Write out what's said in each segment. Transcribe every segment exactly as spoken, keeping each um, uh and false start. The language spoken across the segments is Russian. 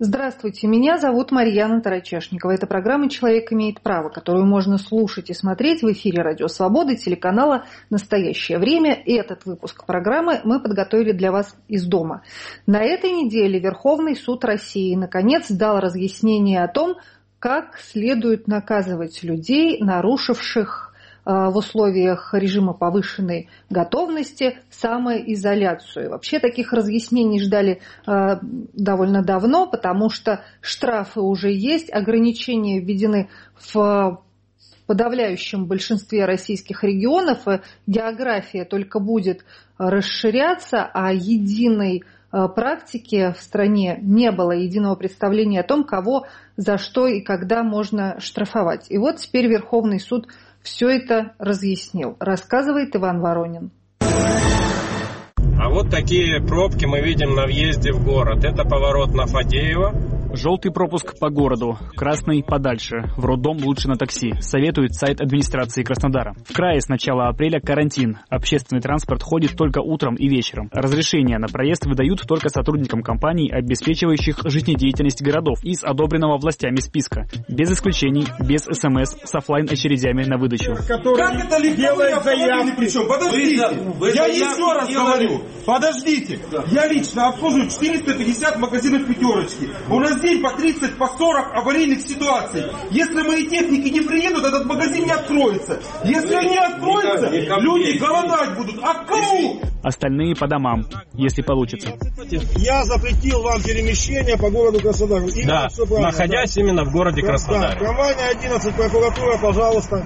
Здравствуйте, меня зовут Марьяна Тарачешникова. Это программа «Человек имеет право», которую можно слушать и смотреть в эфире Радио Свобода и телеканала «Настоящее время». И этот выпуск программы мы подготовили для вас из дома. На этой неделе Верховный суд России наконец дал разъяснение о том, как следует наказывать людей, нарушивших в условиях режима повышенной готовности самоизоляцию. Вообще таких разъяснений ждали э, довольно давно, потому что штрафы уже есть, ограничения введены в подавляющем большинстве российских регионов, география только будет расширяться, а единой практики в стране не было, единого представления о том, кого, за что и когда можно штрафовать. И вот теперь Верховный суд все это разъяснил. Рассказывает Иван Воронин. А вот такие пробки мы видим на въезде в город. Это поворот на Фадеева. Желтый пропуск по городу, красный подальше. В роддом лучше на такси. Советует сайт администрации Краснодара. В крае с начала апреля карантин. Общественный транспорт ходит только утром и вечером. Разрешения на проезд выдают только сотрудникам компаний, обеспечивающих жизнедеятельность городов, из одобренного властями списка. Без исключений, без СМС, с офлайн-очередями на выдачу. Как это делает заявки? Причем? Подождите, вы, вы я еще раз делали. говорю. Подождите, да. Я лично обслуживаю четыреста пятьдесят магазинов «Пятерочки». У нас день по тридцать, по сорок аварийных ситуаций. Если мои техники не приедут, этот магазин не откроется. Если они откроются, люди голодать будут. А кому? Остальные по домам, если получится. Я запретил вам перемещение по городу Краснодару. Да, находясь да. именно в городе Краснодар. Да, компания одиннадцать, прокуратура, пожалуйста.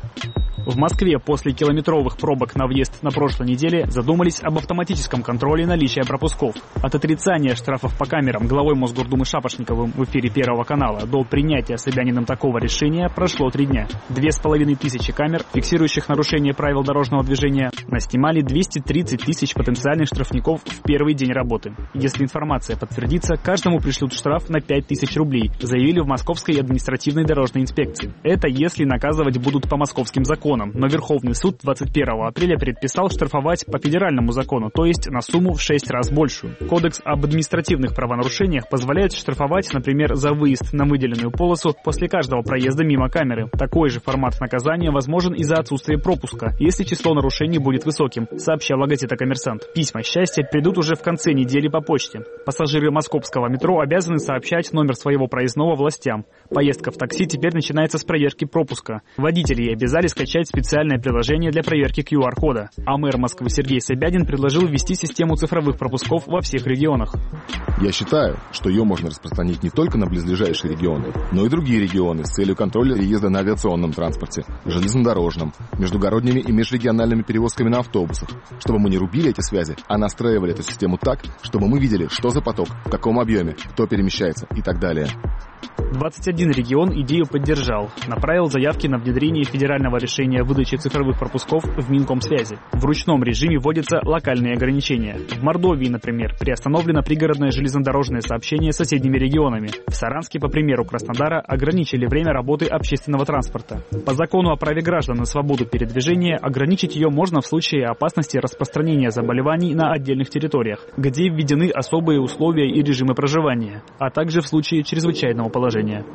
В Москве после километровых пробок на въезд на прошлой неделе задумались об автоматическом контроле наличия пропусков. От отрицания штрафов по камерам главой Мосгордумы Шапошниковым в эфире Первого канала до принятия Собяниным такого решения прошло три дня. Две с половиной тысячи камер, фиксирующих нарушение правил дорожного движения, наснимали двести тридцать тысяч потенциальных штрафников в первый день работы. Если информация подтвердится, каждому пришлют штраф на пять тысяч рублей, заявили в Московской административной дорожной инспекции. Это если наказывать будут по московским законам. Но Верховный суд двадцать первого апреля предписал штрафовать по федеральному закону, то есть на сумму в шесть раз большую. Кодекс об административных правонарушениях позволяет штрафовать, например, за выезд на выделенную полосу после каждого проезда мимо камеры. Такой же формат наказания возможен и за отсутствие пропуска, если число нарушений будет высоким, сообщала газета «Коммерсант». Письма счастья придут уже в конце недели по почте. Пассажиры московского метро обязаны сообщать номер своего проездного властям. Поездка в такси теперь начинается с проверки пропуска. Водителей обязали скачать специальное приложение для проверки ку ар кода. А мэр Москвы Сергей Собянин предложил ввести систему цифровых пропусков во всех регионах. Я считаю, что ее можно распространить не только на близлежащие регионы, но и другие регионы с целью контроля въезда на авиационном транспорте, железнодорожном, междугородними и межрегиональными перевозками на автобусах, чтобы мы не рубили эти связи, а настраивали эту систему так, чтобы мы видели, что за поток, в каком объеме, кто перемещается и так далее. двадцать один регион идею поддержал, направил заявки на внедрение федерального решения выдачи цифровых пропусков в Минкомсвязи. В ручном режиме вводятся локальные ограничения. В Мордовии, например, приостановлено пригородное железнодорожное сообщение с соседними регионами. В Саранске, по примеру Краснодара, ограничили время работы общественного транспорта. По закону о праве граждан на свободу передвижения ограничить ее можно в случае опасности распространения заболеваний на отдельных территориях, где введены особые условия и режимы проживания, а также в случае чрезвычайного положения.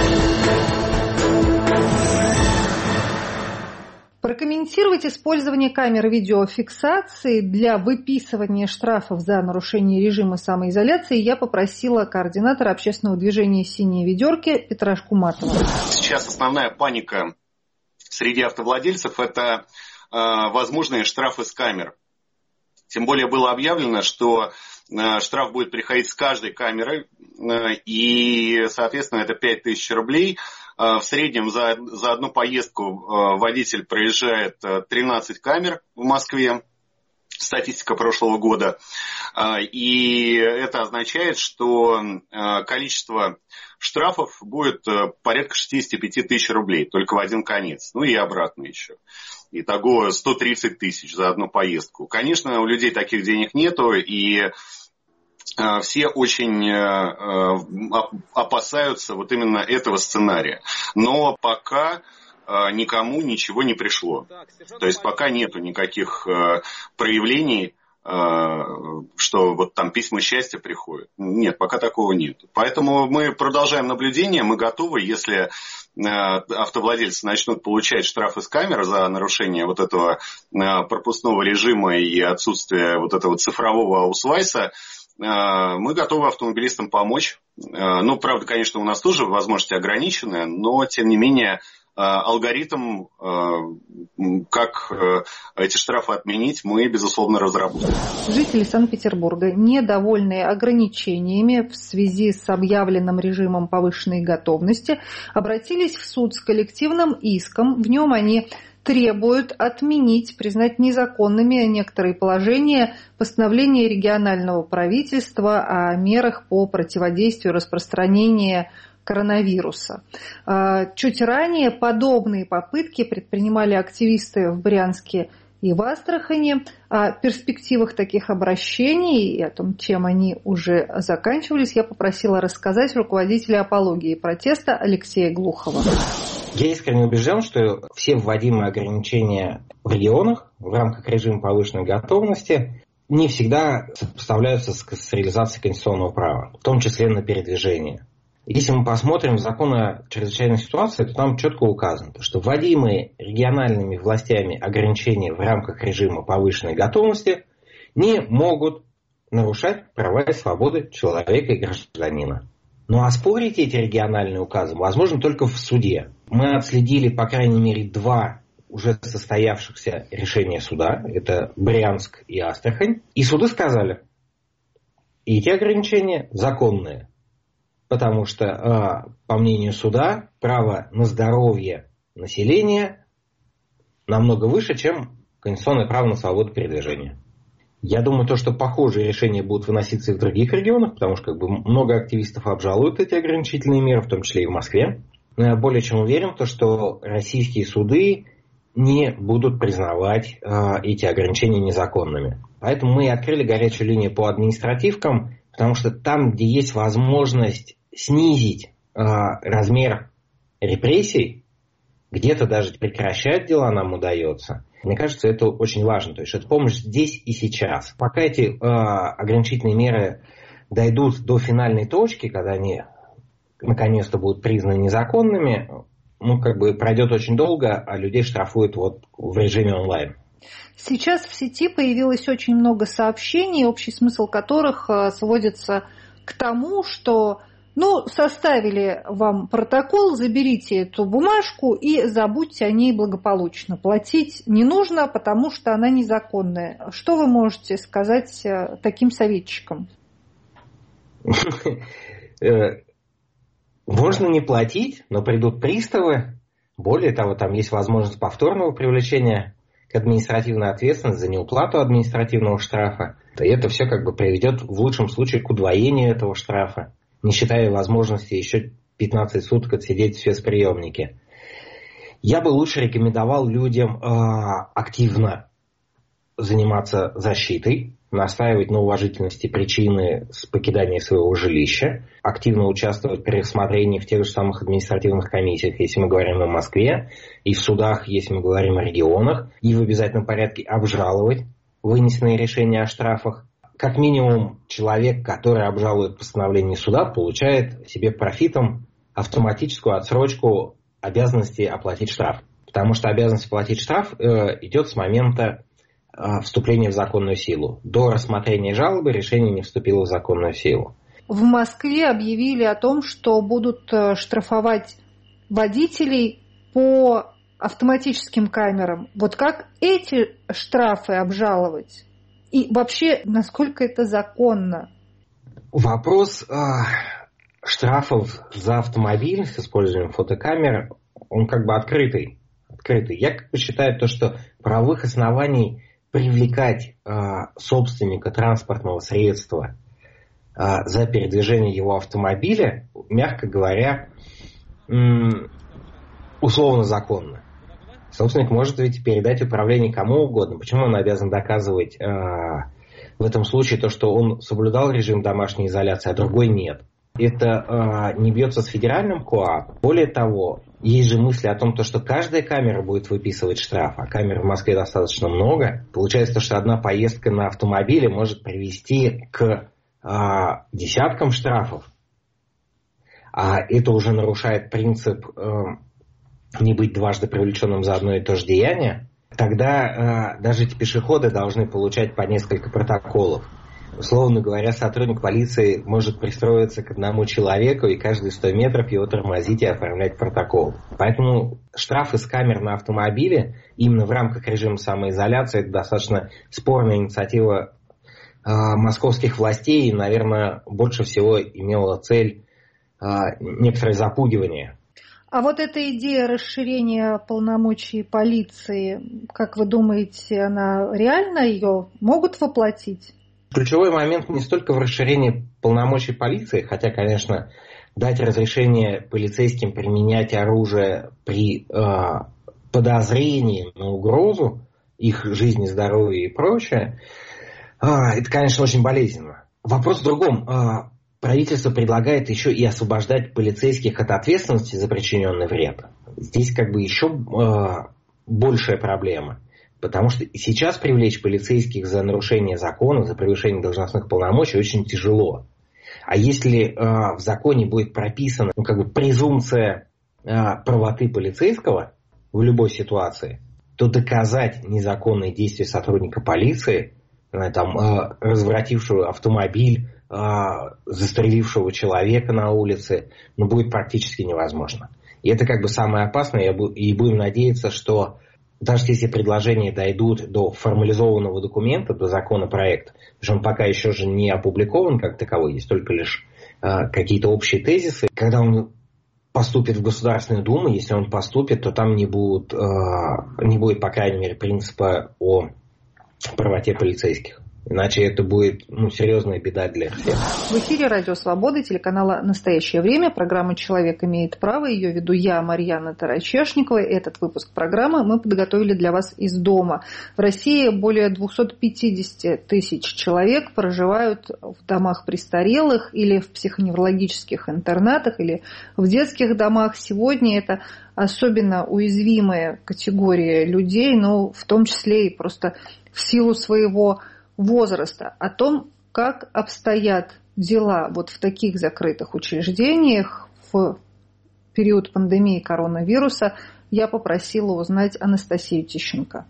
Прокомментировать использование камер видеофиксации для выписывания штрафов за нарушение режима самоизоляции я попросила координатора общественного движения «Синие ведерки» Петра Шкуматова. Сейчас основная паника среди автовладельцев – это э, возможные штрафы с камер. Тем более было объявлено, что э, штраф будет приходить с каждой камеры, э, и, соответственно, это пять тысяч рублей. В среднем за, за одну поездку водитель проезжает тринадцать камер в Москве, статистика прошлого года. И это означает, что количество штрафов будет порядка шестьдесят пять тысяч рублей, только в один конец, ну и обратно еще. Итого сто тридцать тысяч за одну поездку. Конечно, у людей таких денег нету, и все очень опасаются вот именно этого сценария. Но пока никому ничего не пришло. То есть пока нету никаких проявлений что вот там письма счастья приходят. Нет, пока такого нет. Поэтому мы продолжаем наблюдение, мы готовы, если автовладельцы начнут получать штрафы с камер за нарушение вот этого пропускного режима и отсутствие вот этого цифрового аусвайса, мы готовы автомобилистам помочь. Ну, правда, конечно, у нас тоже возможности ограничены, но, тем не менее, алгоритм, как эти штрафы отменить, мы, безусловно, разработаем. Жители Санкт-Петербурга, недовольные ограничениями в связи с объявленным режимом повышенной готовности, обратились в суд с коллективным иском. В нем они требуют отменить, признать незаконными некоторые положения постановления регионального правительства о мерах по противодействию распространению коронавируса. Чуть ранее подобные попытки предпринимали активисты в Брянске и в Астрахани. О перспективах таких обращений и о том, чем они уже заканчивались, я попросила рассказать руководителя апологии протеста Алексея Глухова. Я искренне убежден, что все вводимые ограничения в регионах в рамках режима повышенной готовности не всегда сопоставляются с, с реализацией конституционного права, в том числе на передвижение. Если мы посмотрим закон о чрезвычайной ситуации, то там четко указано, что вводимые региональными властями ограничения в рамках режима повышенной готовности не могут нарушать права и свободы человека и гражданина. Но оспорить эти региональные указы возможно только в суде. Мы отследили, по крайней мере, два уже состоявшихся решения суда. Это Брянск и Астрахань. И суды сказали, эти ограничения законные. Потому что, по мнению суда, право на здоровье населения намного выше, чем конституционное право на свободу передвижения. Я думаю, то, что похожие решения будут выноситься и в других регионах, потому что как бы, много активистов обжалуют эти ограничительные меры, в том числе и в Москве. Но я более чем уверен, то, что российские суды не будут признавать э, эти ограничения незаконными. Поэтому мы открыли горячую линию по административкам, потому что там, где есть возможность снизить э, размер репрессий, где-то даже прекращать дела нам удается. Мне кажется, это очень важно. То есть это помощь здесь и сейчас. Пока эти э, ограничительные меры дойдут до финальной точки, когда они наконец-то будут признаны незаконными, ну, как бы пройдет очень долго, а людей штрафуют вот в режиме онлайн. Сейчас в сети появилось очень много сообщений, общий смысл которых сводится к тому, что ну, составили вам протокол, заберите эту бумажку и забудьте о ней благополучно. Платить не нужно, потому что она незаконная. Что вы можете сказать таким советчикам? Можно не платить, но придут приставы. Более того, там есть возможность повторного привлечения к административной ответственности за неуплату административного штрафа. И это все как бы приведет в лучшем случае к удвоению этого штрафа, не считая возможности еще пятнадцать суток отсидеть в спецприемнике. Я бы лучше рекомендовал людям э, активно заниматься защитой, настаивать на уважительности причины с покидания своего жилища, активно участвовать при рассмотрении в тех же самых административных комиссиях, если мы говорим о Москве, и в судах, если мы говорим о регионах, и в обязательном порядке обжаловать вынесенные решения о штрафах. Как минимум, человек, который обжалует постановление суда, получает себе профитом автоматическую отсрочку обязанности оплатить штраф. Потому что обязанность платить штраф э, идет с момента э, вступления в законную силу. До рассмотрения жалобы решение не вступило в законную силу. В Москве объявили о том, что будут штрафовать водителей по автоматическим камерам. Вот как эти штрафы обжаловать? И вообще, насколько это законно? Вопрос э, штрафов за автомобиль с использованием фотокамер, он как бы открытый. открытый. Я как бы считаю, то, что правовых оснований привлекать э, собственника транспортного средства э, за передвижение его автомобиля, мягко говоря, э, условно законно. Собственник может ведь передать управление кому угодно. Почему он обязан доказывать э, в этом случае то, что он соблюдал режим домашней изоляции, а другой нет? это э, не бьется с федеральным КоАП. Более того, есть же мысли о том, что каждая камера будет выписывать штраф, а камер в Москве достаточно много. Получается, что одна поездка на автомобиле может привести к э, десяткам штрафов. А это уже нарушает принцип э, не быть дважды привлеченным за одно и то же деяние. Тогда э, даже эти пешеходы должны получать по несколько протоколов. Условно говоря, сотрудник полиции может пристроиться к одному человеку и каждые сто метров его тормозить и оформлять протокол. Поэтому штрафы с камер на автомобиле именно в рамках режима самоизоляции — это достаточно спорная инициатива э, московских властей и, наверное, больше всего имела цель э, некоторое запугивание. А вот эта идея расширения полномочий полиции, как вы думаете, она реально, ее могут воплотить? Ключевой момент не столько в расширении полномочий полиции, хотя, конечно, дать разрешение полицейским применять оружие при э, подозрении на угрозу их жизни, здоровью и прочее, э, это, конечно, очень болезненно. Вопрос в другом. Э, правительство предлагает еще и освобождать полицейских от ответственности за причиненный вред. Здесь как бы еще э, большая проблема. Потому что сейчас привлечь полицейских за нарушение закона, за превышение должностных полномочий очень тяжело. А если э, в законе будет прописана ну, как бы презумпция э, правоты полицейского в любой ситуации, то доказать незаконные действия сотрудника полиции, э, там, э, развратившего автомобиль, э, застрелившего человека на улице, ну, будет практически невозможно. И это как бы самое опасное, и будем надеяться, что даже если предложения дойдут до формализованного документа, до законопроекта, потому что он пока еще же не опубликован как таковой, есть только лишь э, какие-то общие тезисы. Когда он поступит в Государственную Думу, если он поступит, то там не, будут, э, не будет, по крайней мере, принципа о правоте полицейских. Иначе это будет ну, серьезная беда для всех. В эфире Радио Свобода, телеканала «Настоящее время». Программа «Человек имеет право». Ее веду я, Марьяна Тарачешникова. Этот выпуск программы мы подготовили для вас из дома. В России более двести пятьдесят тысяч человек проживают в домах престарелых или в психоневрологических интернатах, или в детских домах. Сегодня это особенно уязвимая категория людей, но в том числе и просто в силу своего возраста. О том, как обстоят дела вот в таких закрытых учреждениях в период пандемии коронавируса, я попросила узнать Анастасию Тищенко.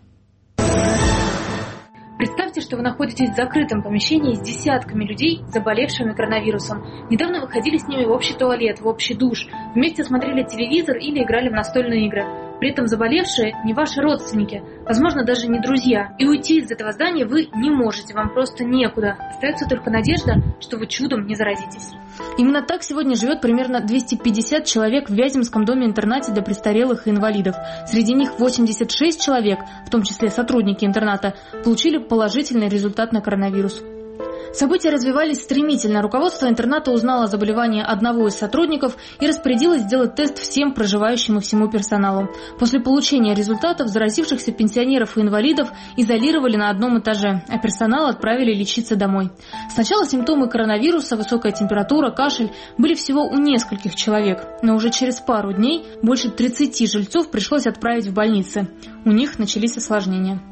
Представьте, что вы находитесь в закрытом помещении с десятками людей, заболевшими коронавирусом. Недавно выходили с ними в общий туалет, в общий душ, вместе смотрели телевизор или играли в настольные игры. При этом заболевшие не ваши родственники, возможно, даже не друзья. И уйти из этого здания вы не можете, вам просто некуда. Остается только надежда, что вы чудом не заразитесь. Именно так сегодня живет примерно двести пятьдесят человек в Вяземском доме-интернате для престарелых и инвалидов. Среди них восемьдесят шесть человек, в том числе сотрудники интерната, получили положительный результат на коронавирус. События развивались стремительно. Руководство интерната узнало о заболевании одного из сотрудников и распорядилось сделать тест всем проживающим и всему персоналу. После получения результатов заразившихся пенсионеров и инвалидов изолировали на одном этаже, а персонал отправили лечиться домой. Сначала симптомы коронавируса, высокая температура, кашель были всего у нескольких человек, но уже через пару дней больше тридцати жильцов пришлось отправить в больницы. У них начались осложнения.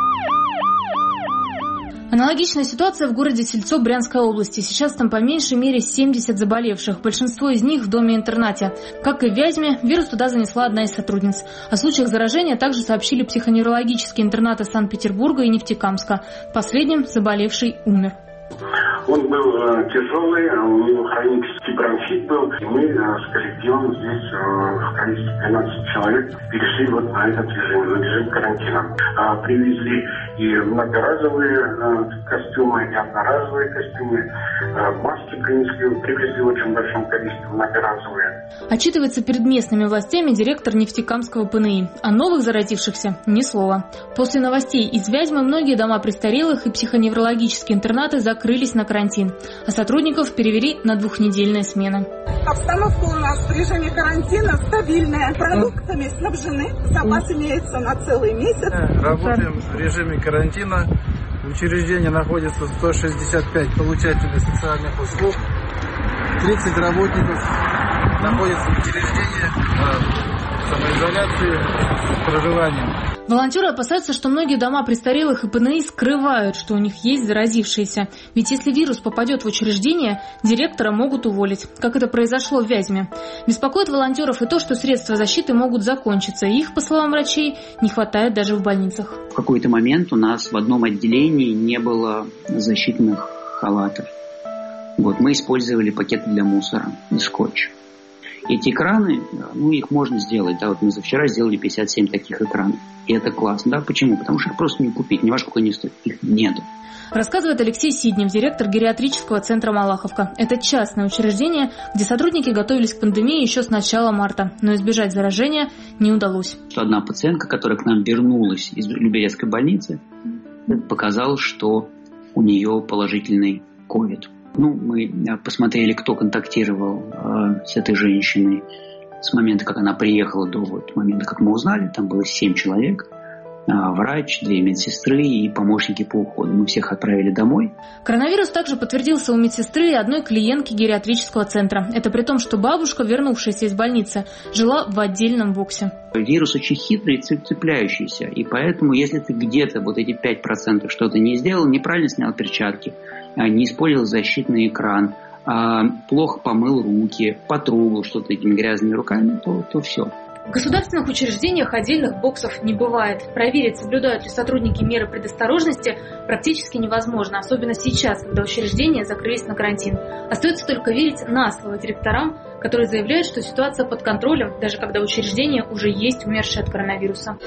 Аналогичная ситуация в городе Сельцо Брянской области. Сейчас там по меньшей мере семьдесят заболевших. Большинство из них в доме-интернате. Как и в Вязьме, вирус туда занесла одна из сотрудниц. О случаях заражения также сообщили психоневрологические интернаты Санкт-Петербурга и Нефтекамска. Последним заболевший умер. Он был э, тяжелый, у него хронический бронхит был. И мы э, с коллективом здесь э, в количестве двенадцати человек перешли вот на этот режим, на режим карантина. А, привезли и многоразовые э, костюмы, и одноразовые костюмы, э, маски принесли, привезли в очень большом количестве многоразовые. Отчитывается перед местными властями директор Нефтекамского ПНИ. О новых заразившихся ни слова. После новостей из Вязьмы многие дома престарелых и психоневрологические интернаты закрылись на карантин, а сотрудников перевели на двухнедельные смены. Обстановка у нас в режиме карантина стабильная. Продуктами снабжены, запас имеется на целый месяц. Работаем в режиме карантина. В учреждении находится сто шестьдесят пять получателей социальных услуг. тридцать работников находятся в учреждении самоизоляции с проживанием. Волонтеры опасаются, что многие дома престарелых и ПНИ скрывают, что у них есть заразившиеся. Ведь если вирус попадет в учреждение, директора могут уволить, как это произошло в Вязьме. Беспокоит волонтеров и то, что средства защиты могут закончиться, и их, по словам врачей, не хватает даже в больницах. В какой-то момент у нас в одном отделении не было защитных халатов. Вот, мы использовали пакеты для мусора и скотч. Эти экраны, ну, их можно сделать. Да, вот мы за вчера сделали пятьдесят семь таких экранов. И это классно. Да, почему? Потому что их просто не купить. Не важно, сколько они стоят. Их нету. Рассказывает Алексей Сиднев, директор гериатрического центра «Малаховка». Это частное учреждение, где сотрудники готовились к пандемии еще с начала марта. Но избежать заражения не удалось. Одна пациентка, которая к нам вернулась из Люберецкой больницы, показала, что у нее положительный ковид. Ну, мы посмотрели, кто контактировал э, с этой женщиной с момента, как она приехала, до вот момента, как мы узнали. Там было семь человек. Э, врач, две медсестры и помощники по уходу. Мы всех отправили домой. Коронавирус также подтвердился у медсестры и одной клиентки гериатрического центра. Это при том, что бабушка, вернувшаяся из больницы, жила в отдельном боксе. Вирус очень хитрый, цепляющийся. И поэтому, если ты где-то вот эти пять процентов что-то не сделал, неправильно снял перчатки, не использовал защитный экран, плохо помыл руки, потрогал что-то этими грязными руками, то, то все. В государственных учреждениях отдельных боксов не бывает. Проверить, соблюдают ли сотрудники меры предосторожности, практически невозможно, особенно сейчас, когда учреждения закрылись на карантин. Остается только верить на слово директорам, которые заявляют, что ситуация под контролем, даже когда учреждения уже есть умершие от коронавируса.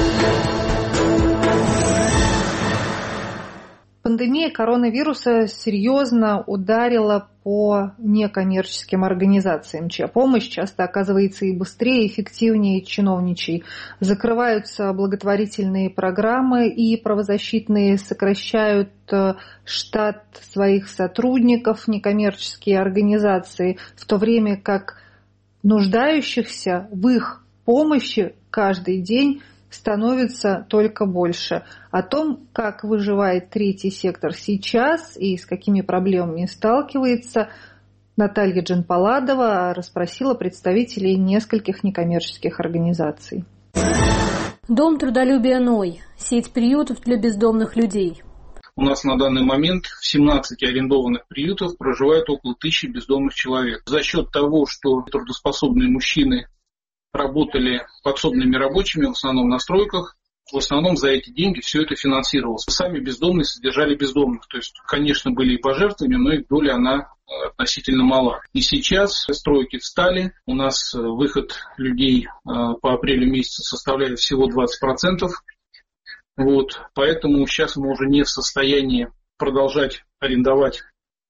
Пандемия коронавируса серьезно ударила по некоммерческим организациям, чья помощь часто оказывается и быстрее, и эффективнее чиновничьей. Закрываются благотворительные программы, и правозащитные сокращают штат своих сотрудников, некоммерческие организации, в то время как нуждающихся в их помощи каждый день становится только больше. О том, как выживает третий сектор сейчас и с какими проблемами сталкивается, Наталья Джанпаладова расспросила представителей нескольких некоммерческих организаций. Дом трудолюбия Ной. Сеть приютов для бездомных людей. У нас на данный момент в семнадцати арендованных приютах проживает около тысячи бездомных человек. За счет того, что трудоспособные мужчины работали подсобными рабочими, в основном на стройках, в основном за эти деньги все это финансировалось. Сами бездомные содержали бездомных. То есть, конечно, были и пожертвования, но их доля, она относительно мала. И сейчас стройки встали. У нас выход людей по апрелю месяцу составляет всего двадцать процентов. Вот. Поэтому сейчас мы уже не в состоянии продолжать арендовать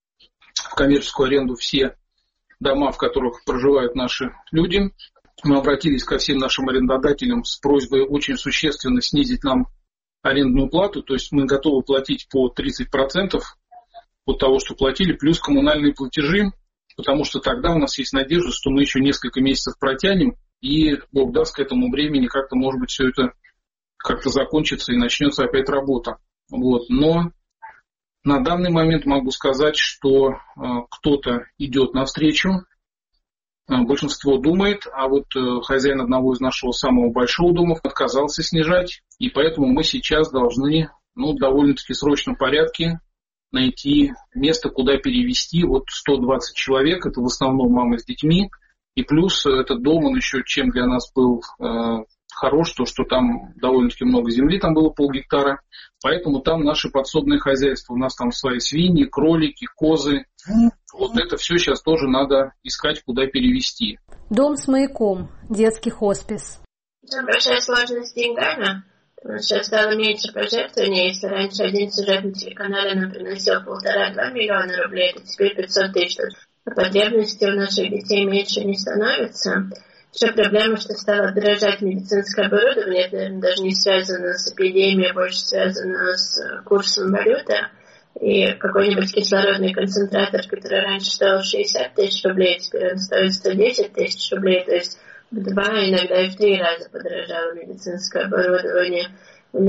в коммерческую аренду все дома, в которых проживают наши люди. Мы обратились ко всем нашим арендодателям с просьбой очень существенно снизить нам арендную плату. То есть мы готовы платить по тридцать процентов от того, что платили, плюс коммунальные платежи, потому что тогда у нас есть надежда, что мы еще несколько месяцев протянем, и Бог даст, к этому времени как-то, может быть, все это как-то закончится и начнется опять работа. Вот. Но на данный момент могу сказать, что э, кто-то идет навстречу. Большинство думает, а вот хозяин одного из нашего самого большого дома отказался снижать, и поэтому мы сейчас должны, ну, в довольно-таки срочном порядке найти место, куда перевести вот сто двадцать человек, это в основном мамы с детьми, и плюс этот дом, он еще чем для нас был э, хорош, то, что там довольно-таки много земли, там было полгектара, поэтому там наши подсобные хозяйства, у нас там свои свиньи, кролики, козы. Вот это все сейчас тоже надо искать, куда перевести. Дом с маяком, детский хоспис. Большая сложность с деньгами. Сейчас стало меньше пожертвований. Если раньше один сюжет на телеканале нам приносил полтора-два миллиона рублей, то теперь пятьсот тысяч. А потребности у наших детей меньше не становится. Еще проблема, что стало дорожать медицинское оборудование. Это, наверное, даже не связано с эпидемией, а больше связано с курсом валюты. И какой-нибудь кислородный концентратор, который раньше стоил шестьдесят тысяч рублей, теперь он стоит сто десять тысяч рублей. То есть в два, иногда и в три раза подорожало медицинское оборудование. У нас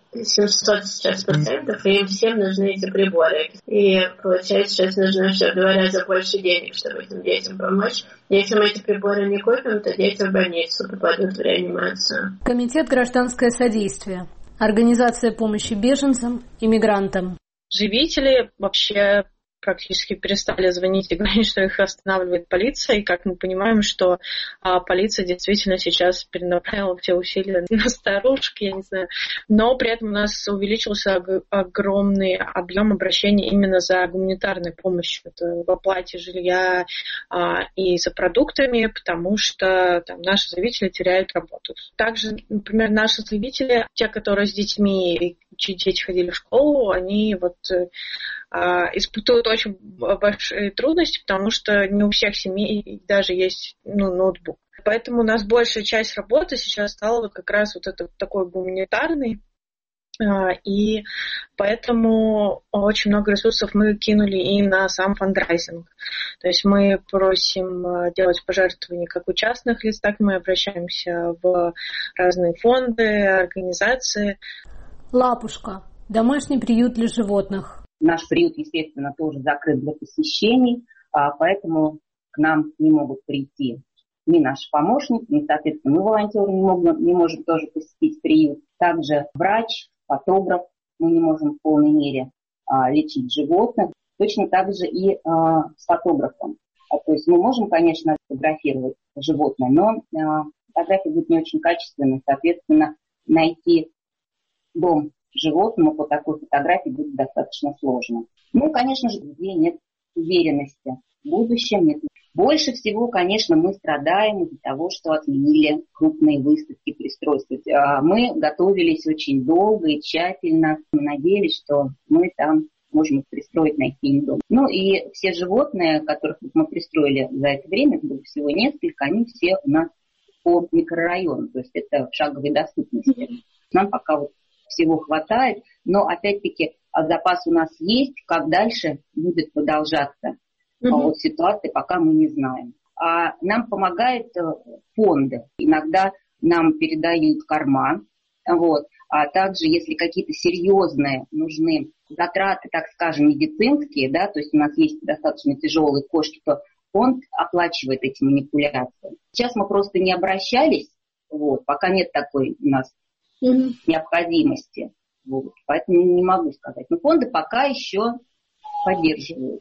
семьсот сейчас пациентов, и им всем нужны эти приборы. И получается, сейчас нужно все в два раза больше денег, чтобы этим детям помочь. Если мы эти приборы не купим, то дети в больницу попадут в реанимацию. Комитет «Гражданское содействие». Организация помощи беженцам и мигрантам. Живители вообще практически перестали звонить и говорить, что их останавливает полиция. И как мы понимаем, что а, полиция действительно сейчас перенаправила все усилия на старушек, я не знаю. Но при этом у нас увеличился ог- огромный объем обращений именно за гуманитарной помощью. Это в оплате жилья а, и за продуктами, потому что там, наши заявители теряют работу. Также, например, наши заявители, те, которые с детьми, чьи дети ходили в школу, они вот испытывают очень большие трудности, потому что не у всех семей даже есть ну, ноутбук. Поэтому у нас большая часть работы сейчас стала вот как раз вот это такой гуманитарный, и поэтому очень много ресурсов мы кинули и на сам фандрайзинг. То есть мы просим делать пожертвования как у частных лиц, так и мы обращаемся в разные фонды, организации. Лапушка. Домашний приют для животных. Наш приют, естественно, тоже закрыт для посещений, поэтому к нам не могут прийти ни наши помощники, ни, соответственно, мы, волонтеры, не можем, не можем тоже посетить приют. Также врач, фотограф, мы не можем в полной мере а, лечить животных. Точно так же и а, с фотографом. А, то есть мы можем, конечно, фотографировать животное, но а, фотография будет не очень качественной. Соответственно, найти дом животному по такой фотографии будет достаточно сложно. Ну, конечно же, где нет уверенности в будущем. Нет. Больше всего, конечно, мы страдаем из-за того, что отменили крупные выставки, пристройства. Мы готовились очень долго и тщательно. Мы надеялись, что мы там можем их пристроить, найти им дом. Ну и все животные, которых мы пристроили за это время, было всего несколько, они все у нас по микрорайону. То есть это в шаговой доступности. Нам пока вот всего хватает, но опять-таки запас у нас есть, как дальше будет продолжаться mm-hmm. вот ситуация, пока мы не знаем. А нам помогают фонды, иногда нам передают корма, вот. А также если какие-то серьезные нужны затраты, так скажем, медицинские, да, то есть у нас есть достаточно тяжелые кошки, то фонд оплачивает эти манипуляции. Сейчас мы просто не обращались, вот, пока нет такой у нас Mm-hmm. необходимости. Вот. Поэтому не могу сказать. Но фонды пока еще поддерживают.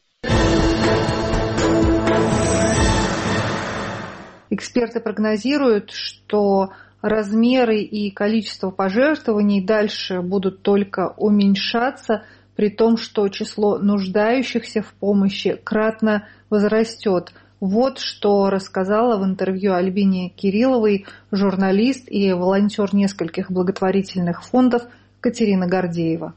Эксперты прогнозируют, что размеры и количество пожертвований дальше будут только уменьшаться, при том, что число нуждающихся в помощи кратно возрастет. Вот что рассказала в интервью Альбине Кирилловой журналист и волонтер нескольких благотворительных фондов Катерина Гордеева.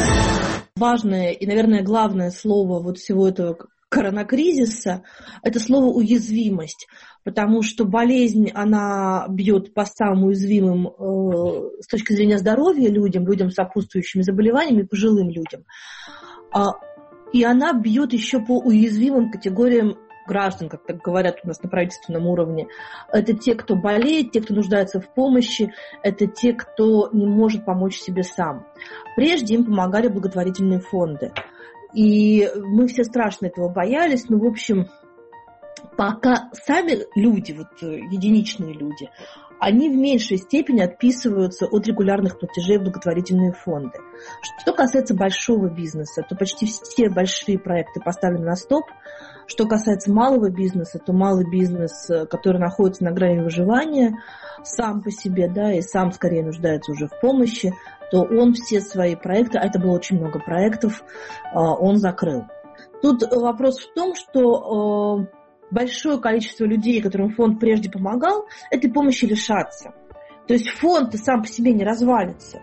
Важное и, наверное, главное слово вот всего этого коронакризиса – это слово «уязвимость», потому что болезнь, она бьет по самым уязвимым э, с точки зрения здоровья людям, людям с сопутствующими заболеваниями, пожилым людям. А, и она бьет еще по уязвимым категориям граждан, как так говорят у нас на правительственном уровне. Это те, кто болеет, те, кто нуждается в помощи, это те, кто не может помочь себе сам. Прежде им помогали благотворительные фонды. И мы все страшно этого боялись, но, в общем, пока сами люди, вот единичные люди, они в меньшей степени отписываются от регулярных платежей в благотворительные фонды. Что касается большого бизнеса, то почти все большие проекты поставлены на стоп. Что касается малого бизнеса, то малый бизнес, который находится на грани выживания сам по себе, да, и сам скорее нуждается уже в помощи, то он все свои проекты, а это было очень много проектов, он закрыл. Тут вопрос в том, что большое количество людей, которым фонд прежде помогал, этой помощи лишатся. То есть фонд сам по себе не развалится.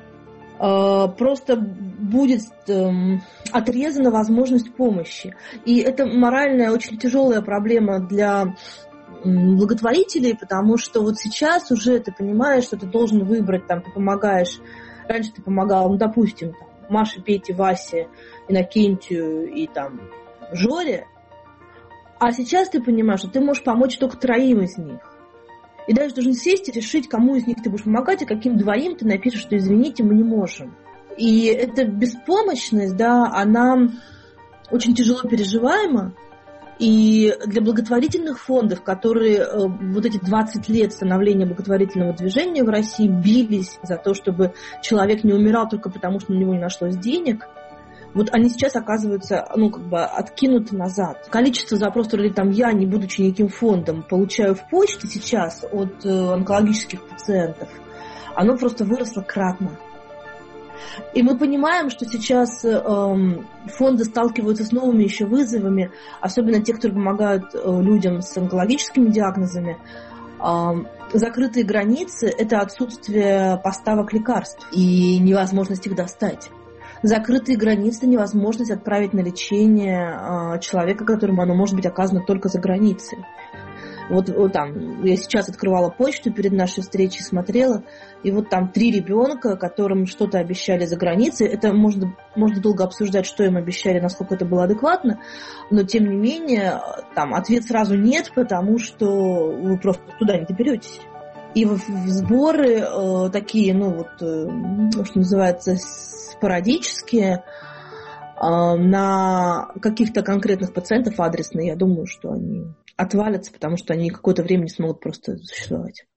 Просто будет отрезана возможность помощи. И это моральная, очень тяжелая проблема для благотворителей, потому что вот сейчас уже ты понимаешь, что ты должен выбрать, там, ты помогаешь, раньше ты помогал, ну, допустим, там, Маше, Пете, Васе, Иннокентию и там Жоре, а сейчас ты понимаешь, что ты можешь помочь только троим из них. И дальше должен сесть и решить, кому из них ты будешь помогать, и каким двоим ты напишешь, что извините, мы не можем. И эта беспомощность, да, она очень тяжело переживаема. И для благотворительных фондов, которые э, вот эти двадцать лет становления благотворительного движения в России бились за то, чтобы человек не умирал только потому, что у него не нашлось денег, вот они сейчас оказываются, ну, как бы откинуты назад. Количество запросов, которые там я, не будучи никаким фондом, получаю в почте сейчас от э, онкологических пациентов, оно просто выросло кратно. И мы понимаем, что сейчас э, фонды сталкиваются с новыми еще вызовами, особенно те, которые помогают э, людям с онкологическими диагнозами. Э, закрытые границы – это отсутствие поставок лекарств и невозможность их достать. Закрытые границы – невозможность отправить на лечение э, человека, которому оно может быть оказано только за границей. Вот, вот там, я сейчас открывала почту перед нашей встречей, смотрела, и вот там три ребенка, которым что-то обещали за границей. Это можно, можно долго обсуждать, что им обещали, насколько это было адекватно, но тем не менее, там ответ сразу нет, потому что вы просто туда не доберетесь. И в, в сборы э, такие, ну вот, э, что называется, спорадические, э, на каких-то конкретных пациентов адресные, я думаю, что они отвалятся, потому что они какое-то время не смогут просто существовать.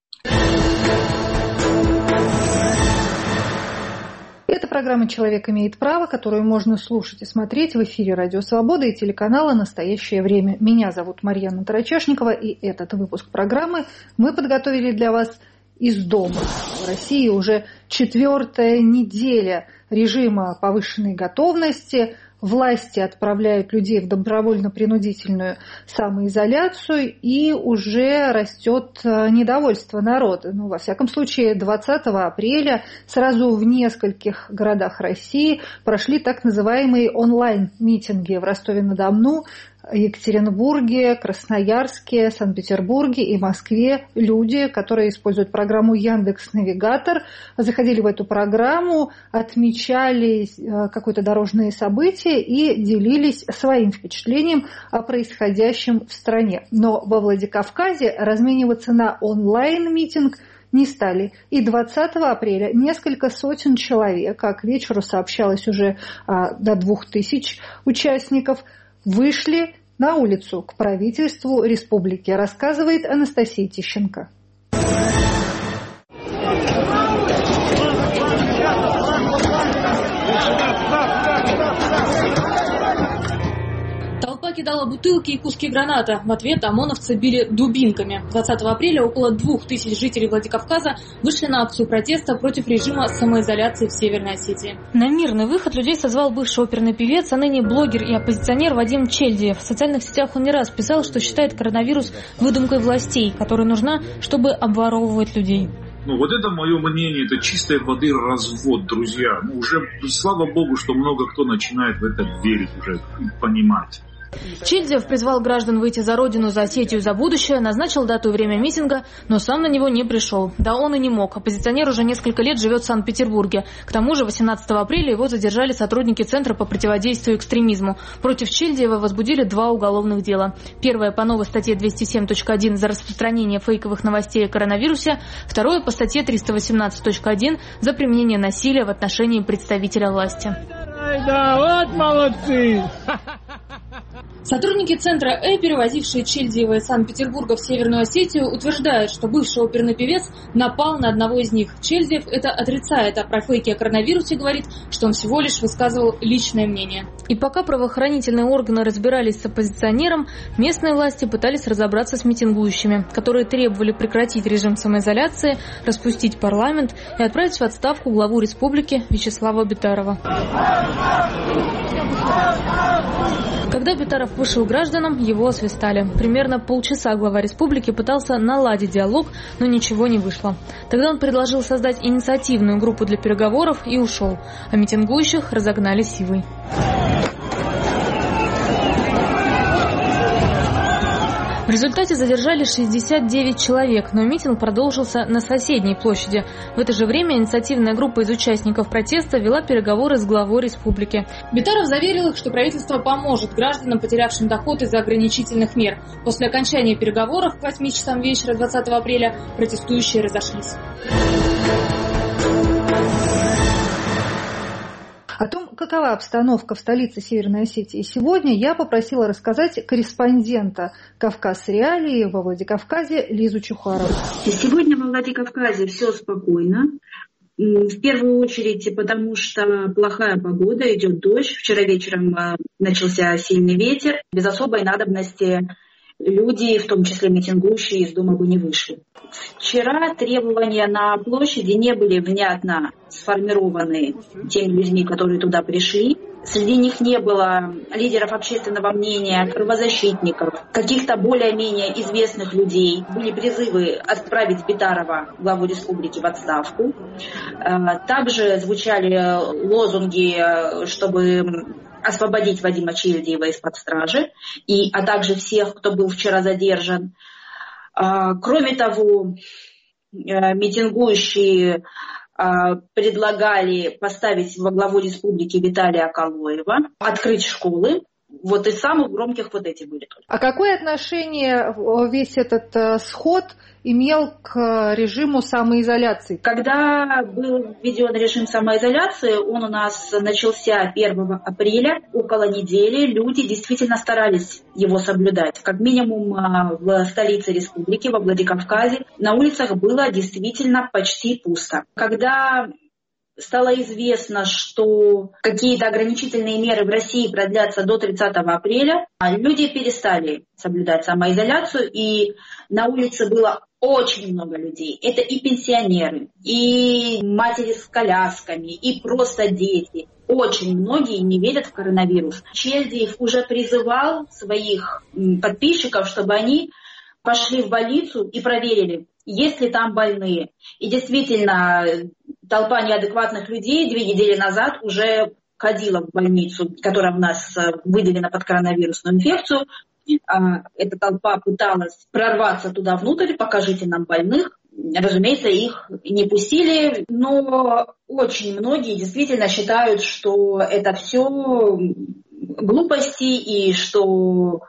Это программа «Человек имеет право», которую можно слушать и смотреть в эфире «Радио Свобода» и телеканала «Настоящее время». Меня зовут Марьяна Тарачешникова, и этот выпуск программы мы подготовили для вас из дома. В России уже четвертая неделя режима повышенной готовности. Власти отправляют людей в добровольно-принудительную самоизоляцию, и уже растет недовольство народа. Ну, во всяком случае, двадцатого апреля сразу в нескольких городах России прошли так называемые онлайн-митинги в Ростове-на-Дону, Екатеринбурге, Красноярске, Санкт-Петербурге и Москве. Люди, которые используют программу Яндекс.Навигатор, заходили в эту программу, отмечали какое-то дорожное событие и делились своим впечатлением о происходящем в стране. Но во Владикавказе размениваться на онлайн-митинг не стали. И двадцатого апреля несколько сотен человек, а к вечеру сообщалось уже а, до двух тысяч участников, вышли на улицу к правительству республики, рассказывает Анастасия Тищенко. Толпа кидала бутылки и куски граната. В ответ ОМОНовцы били дубинками. двадцатого апреля около двух тысяч жителей Владикавказа вышли на акцию протеста против режима самоизоляции в Северной Осетии. На мирный выход людей созвал бывший оперный певец, а ныне блогер и оппозиционер Вадим Чельдиев. В социальных сетях он не раз писал, что считает коронавирус выдумкой властей, которая нужна, чтобы обворовывать людей. Ну, вот это мое мнение, это чистой воды развод, друзья. Ну, уже, слава богу, что много кто начинает в это верить, уже понимать. Чельдиев призвал граждан выйти за родину, за Осетию, за будущее, назначил дату и время митинга, но сам на него не пришел. Да он и не мог. Оппозиционер уже несколько лет живет в Санкт-Петербурге. К тому же восемнадцатого апреля его задержали сотрудники Центра по противодействию экстремизму. Против Чельдиева возбудили два уголовных дела. Первое по новой статье двести семь точка один за распространение фейковых новостей о коронавирусе. Второе по статье триста восемнадцать точка один за применение насилия в отношении представителя власти. Да, вот молодцы! Сотрудники центра Э, перевозившие Чельдиева из Санкт-Петербурга в Северную Осетию, утверждают, что бывший оперный певец напал на одного из них. Чельдиев это отрицает, а про фейки о коронавирусе говорит, что он всего лишь высказывал личное мнение. И пока правоохранительные органы разбирались с оппозиционером, местные власти пытались разобраться с митингующими, которые требовали прекратить режим самоизоляции, распустить парламент и отправить в отставку главу республики Вячеслава Битарова. Когда Битаров вышел к гражданам, его освистали. Примерно полчаса глава республики пытался наладить диалог, но ничего не вышло. Тогда он предложил создать инициативную группу для переговоров и ушел, а митингующих разогнали силой. В результате задержали шестьдесят девять человек, но митинг продолжился на соседней площади. В это же время инициативная группа из участников протеста вела переговоры с главой республики. Битаров заверил их, что правительство поможет гражданам, потерявшим доход из-за ограничительных мер. После окончания переговоров к восьми часам вечера двадцатого апреля протестующие разошлись. О том, какова обстановка в столице Северной Осетии сегодня, я попросила рассказать корреспондента «Кавказ Реалии» во Владикавказе Лизу Чухарову. Сегодня во Владикавказе все спокойно. В первую очередь, потому что плохая погода, идет дождь. Вчера вечером начался сильный ветер. Без особой надобности люди, в том числе митингующие, из дома бы не вышли. Вчера требования на площади не были внятно сформированы теми людьми, которые туда пришли. Среди них не было лидеров общественного мнения, правозащитников, каких-то более-менее известных людей. Были призывы отправить Битарова, главу республики, в отставку. Также звучали лозунги, чтобы освободить Вадима Чельдиева из-под стражи, и, а также всех, кто был вчера задержан. Кроме того, митингующие предлагали поставить во главу республики Виталия Калоева, открыть школы. Вот из самых громких вот эти были. А какое отношение весь этот э, сход имел к режиму самоизоляции? Когда был введен режим самоизоляции, он у нас начался первого апреля, около недели. Люди действительно старались его соблюдать. Как минимум в столице республики, во Владикавказе, на улицах было действительно почти пусто. Когда стало известно, что какие-то ограничительные меры в России продлятся до тридцатого апреля, люди перестали соблюдать самоизоляцию, и на улице было очень много людей. Это и пенсионеры, и матери с колясками, и просто дети. Очень многие не верят в коронавирус. Чельдиев уже призывал своих подписчиков, чтобы они пошли в больницу и проверили, есть ли там больные. И действительно, толпа неадекватных людей две недели назад уже ходила в больницу, которая у нас выделена под коронавирусную инфекцию. Эта толпа пыталась прорваться туда внутрь, покажите нам больных. Разумеется, их не пустили, но очень многие действительно считают, что это все глупости и что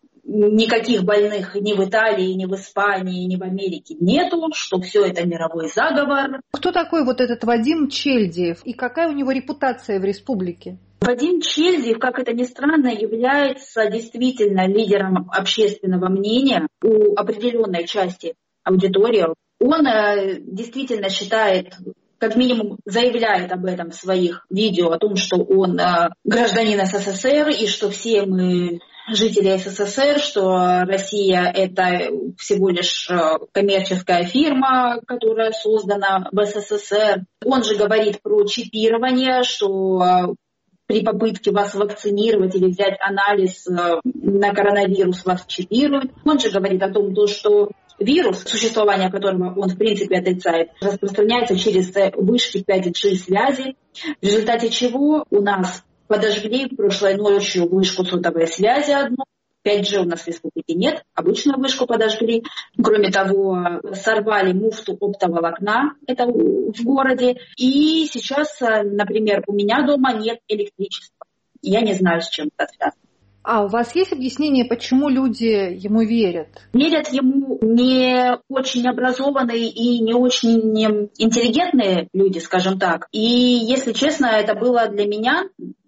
никаких больных ни в Италии, ни в Испании, ни в Америке нету, что все это мировой заговор. Кто такой вот этот Вадим Чельдиев и какая у него репутация в республике? Вадим Чельдиев, как это ни странно, является действительно лидером общественного мнения у определенной части аудитории. Он э, действительно считает, как минимум заявляет об этом в своих видео, о том, что он э, гражданин СССР и что все мы жители СССР, что Россия — это всего лишь коммерческая фирма, которая создана в СССР. Он же говорит про чипирование, что при попытке вас вакцинировать или взять анализ на коронавирус вас чипируют. Он же говорит о том, что вирус, существование которого он в принципе отрицает, распространяется через вышки пять джи связи, в результате чего у нас подожгли прошлой ночью вышку сотовой связи одну. пять джи у нас в республике нет, обычную вышку подожгли. Кроме того, сорвали муфту оптоволокна, это в городе. И сейчас, например, у меня дома нет электричества. Я не знаю, с чем это связано. А у вас есть объяснение, почему люди ему верят? Верят ему не очень образованные и не очень интеллигентные люди, скажем так. И, если честно, это было для меня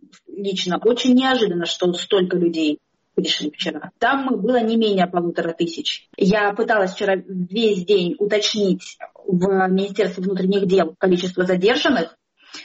лично очень неожиданно, что столько людей пришли вчера. Там было не менее полутора тысяч. Я пыталась вчера весь день уточнить в Министерстве внутренних дел количество задержанных.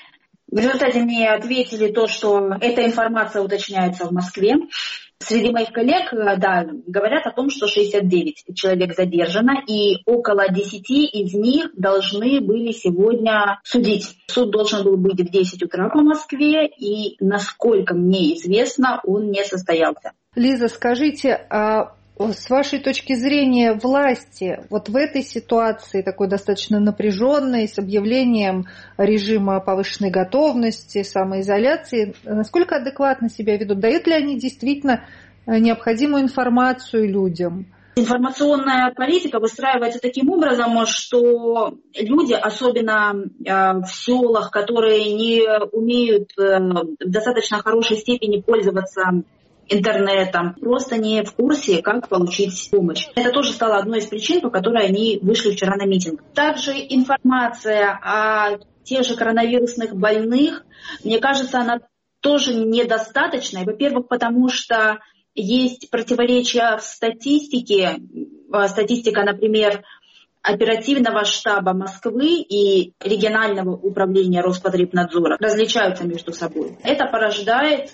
В результате мне ответили то, что эта информация уточняется в Москве. Среди моих коллег, да, говорят о том, что шестьдесят девять человек задержано, и около десяти из них должны были сегодня судить. Суд должен был быть в десять утра по Москве, и, насколько мне известно, он не состоялся. Лиза, скажите, а с вашей точки зрения власти вот в этой ситуации, такой достаточно напряженной, с объявлением режима повышенной готовности, самоизоляции, насколько адекватно себя ведут? Дают ли они действительно необходимую информацию людям? Информационная политика выстраивается таким образом, что люди, особенно в селах, которые не умеют в достаточно хорошей степени пользоваться интернетом, просто не в курсе, как получить помощь. Это тоже стало одной из причин, по которой они вышли вчера на митинг. Также информация о тех же коронавирусных больных, мне кажется, она тоже недостаточная. Во-первых, потому что есть противоречия в статистике. Статистика, например, оперативного штаба Москвы и регионального управления Роспотребнадзора различаются между собой. Это порождает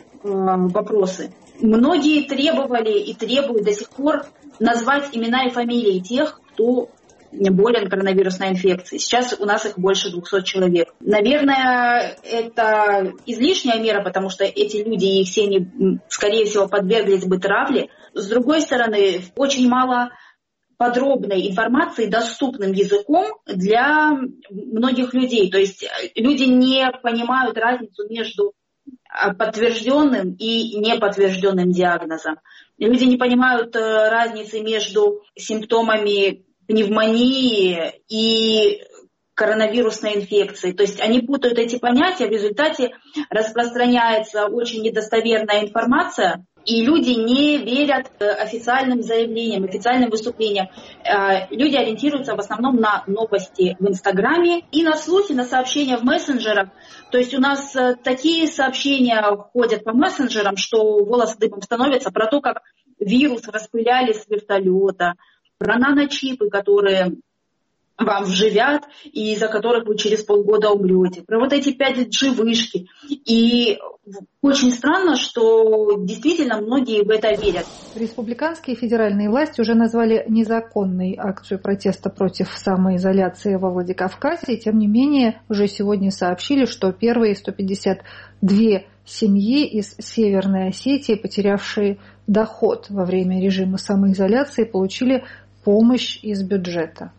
вопросы. Многие требовали и требуют до сих пор назвать имена и фамилии тех, кто болен коронавирусной инфекцией. Сейчас у нас их больше двухсот человек. Наверное, это излишняя мера, потому что эти люди и их семьи, скорее всего, подверглись бы травле. С другой стороны, очень мало подробной информации доступным языком для многих людей. То есть люди не понимают разницу между подтвержденным и неподтвержденным диагнозом. Люди не понимают разницы между симптомами пневмонии и коронавирусной инфекции. То есть они путают эти понятия, в результате распространяется очень недостоверная информация, и люди не верят официальным заявлениям, официальным выступлениям. Люди ориентируются в основном на новости в Инстаграме и на слухи, на сообщения в мессенджерах. То есть у нас такие сообщения ходят по мессенджерам, что волосы дыбом становятся, про то, как вирус распыляли с вертолета, про наночипы, которые вам вживят и из-за которых вы через полгода умрете, про вот эти пять джи-вышки. И очень странно, что действительно многие в это верят. Республиканские и федеральные власти уже назвали незаконной акцию протеста против самоизоляции во Владикавказе. И тем не менее, уже сегодня сообщили, что первые сто пятьдесят две семьи из Северной Осетии, потерявшие доход во время режима самоизоляции, получили помощь из бюджета.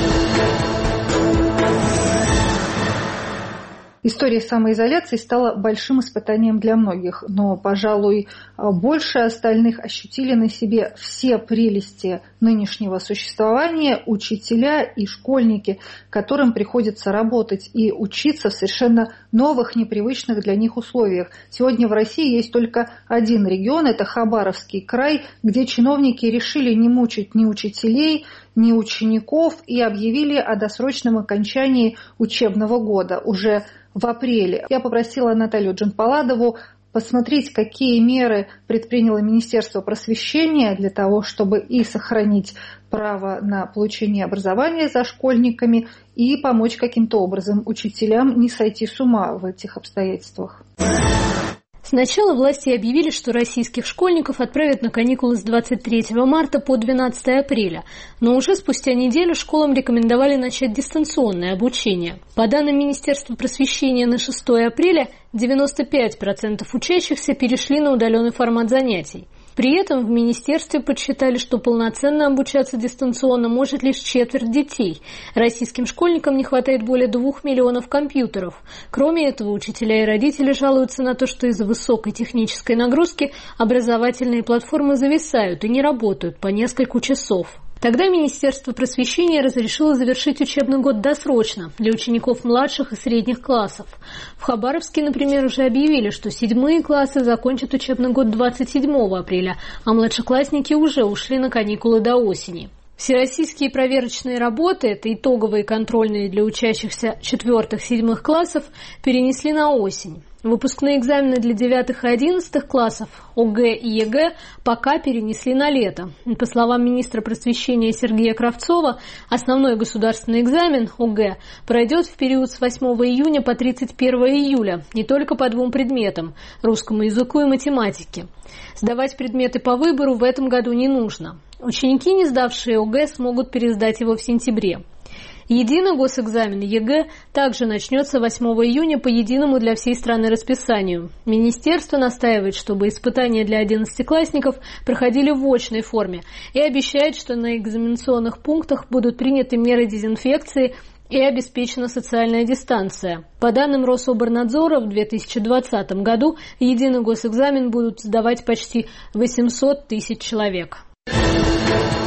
История самоизоляции стала большим испытанием для многих, но, пожалуй, больше остальных ощутили на себе все прелести нынешнего существования учителя и школьники, которым приходится работать и учиться в совершенно новых, непривычных для них условиях. Сегодня в России есть только один регион, это Хабаровский край, где чиновники решили не мучить ни учителей, ни учеников и объявили о досрочном окончании учебного года уже в апреле. Я попросила Наталью Джанпаладову посмотреть, какие меры предприняло Министерство просвещения для того, чтобы и сохранить право на получение образования за школьниками, и помочь каким-то образом учителям не сойти с ума в этих обстоятельствах. Сначала власти объявили, что российских школьников отправят на каникулы с двадцать третьего марта по двенадцатое апреля, но уже спустя неделю школам рекомендовали начать дистанционное обучение. По данным Министерства просвещения, на шестое апреля девяносто пять процентов учащихся перешли на удаленный формат занятий. При этом в министерстве подсчитали, что полноценно обучаться дистанционно может лишь четверть детей. Российским школьникам не хватает более двух миллионов компьютеров. Кроме этого, учителя и родители жалуются на то, что из-за высокой технической нагрузки образовательные платформы зависают и не работают по несколько часов. Тогда Министерство просвещения разрешило завершить учебный год досрочно для учеников младших и средних классов. В Хабаровске, например, уже объявили, что седьмые классы закончат учебный год двадцать седьмого апреля, а младшеклассники уже ушли на каникулы до осени. Всероссийские проверочные работы, это итоговые контрольные для учащихся четвёртых-седьмых классов, перенесли на осень. Выпускные экзамены для девятых и одиннадцатых классов ОГЭ и ЕГЭ пока перенесли на лето. По словам министра просвещения Сергея Кравцова, основной государственный экзамен ОГЭ пройдет в период с восьмого июня по тридцать первого июля, не только по двум предметам – русскому языку и математике. Сдавать предметы по выбору в этом году не нужно. Ученики, не сдавшие ОГЭ, смогут пересдать его в сентябре. Единый госэкзамен ЕГЭ также начнется восьмого июня по единому для всей страны расписанию. Министерство настаивает, чтобы испытания для одиннадцатиклассников проходили в очной форме и обещает, что на экзаменационных пунктах будут приняты меры дезинфекции и обеспечена социальная дистанция. По данным Рособорнадзора, в две тысячи двадцатом году единый госэкзамен будут сдавать почти восемьсот тысяч человек.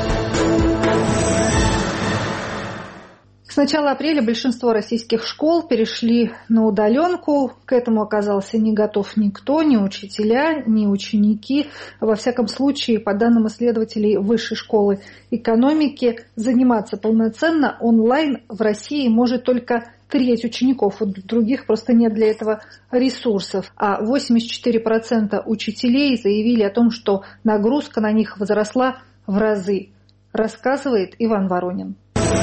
С начала апреля большинство российских школ перешли на удаленку. К этому оказался не готов никто, ни учителя, ни ученики. Во всяком случае, по данным исследователей Высшей школы экономики, заниматься полноценно онлайн в России может только треть учеников. У других просто нет для этого ресурсов. А восемьдесят четыре процента учителей заявили о том, что нагрузка на них возросла в разы. Рассказывает Иван Воронин.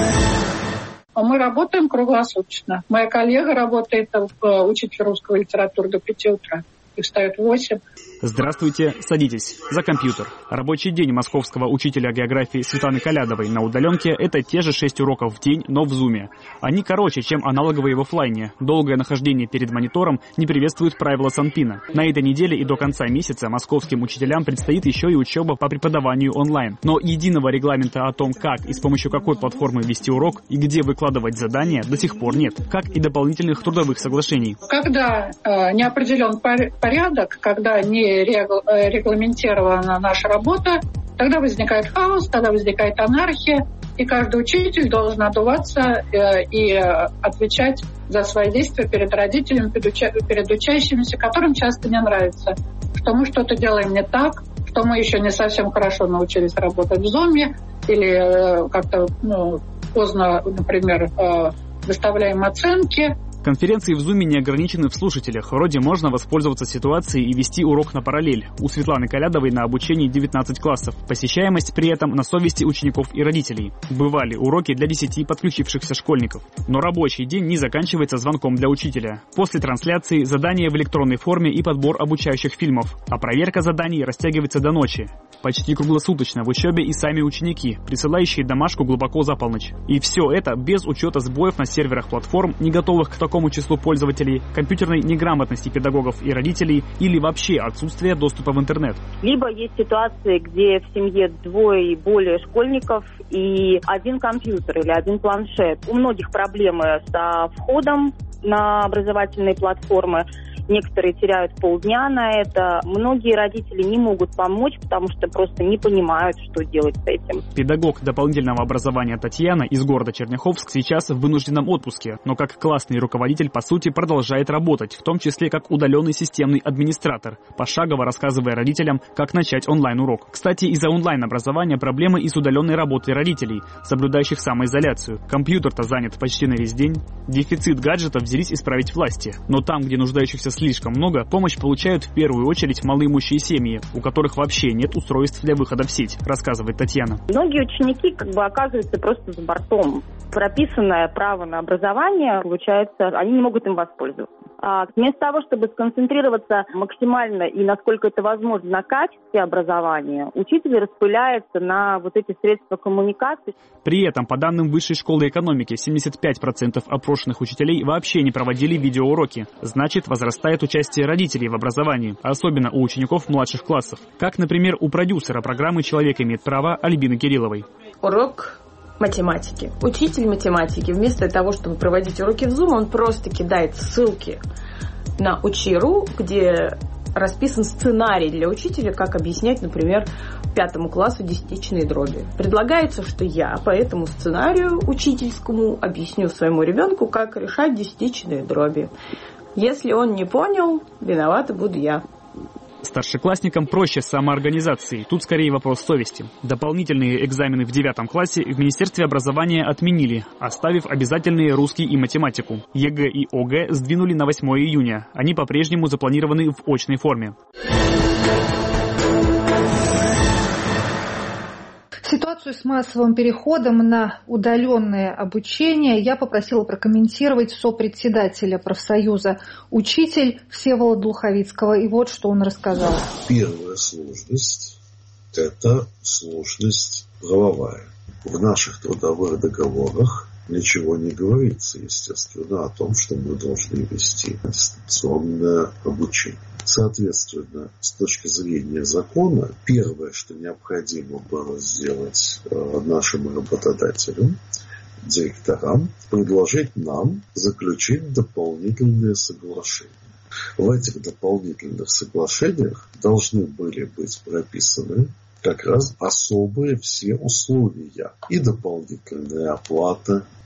Мы работаем круглосуточно. Моя коллега работает в учитель русского литературы до пяти утра. И встает в восемь. Здравствуйте, садитесь. За компьютер. Рабочий день московского учителя географии Светланы Колядовой на удаленке – это те же шесть уроков в день, но в зуме. Они короче, чем аналоговые в офлайне. Долгое нахождение перед монитором не приветствует правила Санпина. На этой неделе и до конца месяца московским учителям предстоит еще и учеба по преподаванию онлайн. Но единого регламента о том, как и с помощью какой платформы вести урок и где выкладывать задания, до сих пор нет. Как и дополнительных трудовых соглашений. Когда э, не определен порядок, когда не регламентирована наша работа, тогда возникает хаос, тогда возникает анархия, и каждый учитель должен отдуваться и отвечать за свои действия перед родителями, перед учащимися, которым часто не нравится, что мы что-то делаем не так, что мы еще не совсем хорошо научились работать в Zoom, или как-то ну, поздно, например, выставляем оценки. Конференции в Zoom не ограничены в слушателях. Вроде можно воспользоваться ситуацией и вести урок на параллель. У Светланы Колядовой на обучении девятнадцать классов. Посещаемость при этом на совести учеников и родителей. Бывали уроки для десяти подключившихся школьников. Но рабочий день не заканчивается звонком для учителя. После трансляции задания в электронной форме и подбор обучающих фильмов. А проверка заданий растягивается до ночи. Почти круглосуточно в учебе и сами ученики, присылающие домашку глубоко за полночь. И все это без учета сбоев на серверах платформ, не готовых к такому числу пользователей, компьютерной неграмотности педагогов и родителей или вообще отсутствия доступа в интернет. Либо есть ситуации, где в семье двое и более школьников и один компьютер или один планшет. У многих проблемы со входом на образовательные платформы. Некоторые теряют полдня на это. Многие родители не могут помочь, потому что просто не понимают, что делать с этим. Педагог дополнительного образования Татьяна из города Черняховск сейчас в вынужденном отпуске, но как классный руководитель, по сути, продолжает работать, в том числе как удаленный системный администратор, пошагово рассказывая родителям, как начать онлайн-урок. Кстати, из-за онлайн-образования проблемы и с удаленной работой родителей, соблюдающих самоизоляцию. Компьютер-то занят почти на весь день. Дефицит гаджетов взялись исправить власти, но там, где нуждающихся слишком много, помощь получают в первую очередь малоимущие семьи, у которых вообще нет устройств для выхода в сеть, рассказывает Татьяна. Многие ученики как бы оказываются просто за бортом. Прописанное право на образование, получается, они не могут им воспользоваться. А вместо того, чтобы сконцентрироваться максимально и насколько это возможно на качестве образования, учитель распыляется на вот эти средства коммуникации. При этом, по данным Высшей школы экономики, семьдесят пять процентов опрошенных учителей вообще не проводили видеоуроки. Значит, возрастает участие родителей в образовании, особенно у учеников младших классов. Как, например, у продюсера программы «Человек имеет право» Альбины Кирилловой. Урок математики. Учитель математики вместо того, чтобы проводить уроки в Zoom, он просто кидает ссылки на Учи.ру, где расписан сценарий для учителя, как объяснять, например, пятому классу десятичные дроби. Предлагается, что я по этому сценарию учительскому объясню своему ребенку, как решать десятичные дроби. Если он не понял, виновата буду я. Старшеклассникам проще с самоорганизацией. Тут скорее вопрос совести. Дополнительные экзамены в девятом классе в Министерстве образования отменили, оставив обязательные русский и математику. ЕГЭ и ОГЭ сдвинули на восьмое июня. Они по-прежнему запланированы в очной форме. Ситуацию с массовым переходом на удаленное обучение я попросила прокомментировать сопредседателя профсоюза «Учитель» Всеволода Луховицкого. И вот что он рассказал. Первая сложность – это сложность правовая. В наших трудовых договорах ничего не говорится, естественно, о том, что мы должны вести дистанционное обучение. Соответственно, с точки зрения закона, первое, что необходимо было сделать нашим работодателям, директорам, предложить нам заключить дополнительные соглашения. В этих дополнительных соглашениях должны были быть прописаны как раз особые все условия. И дополнительная оплата,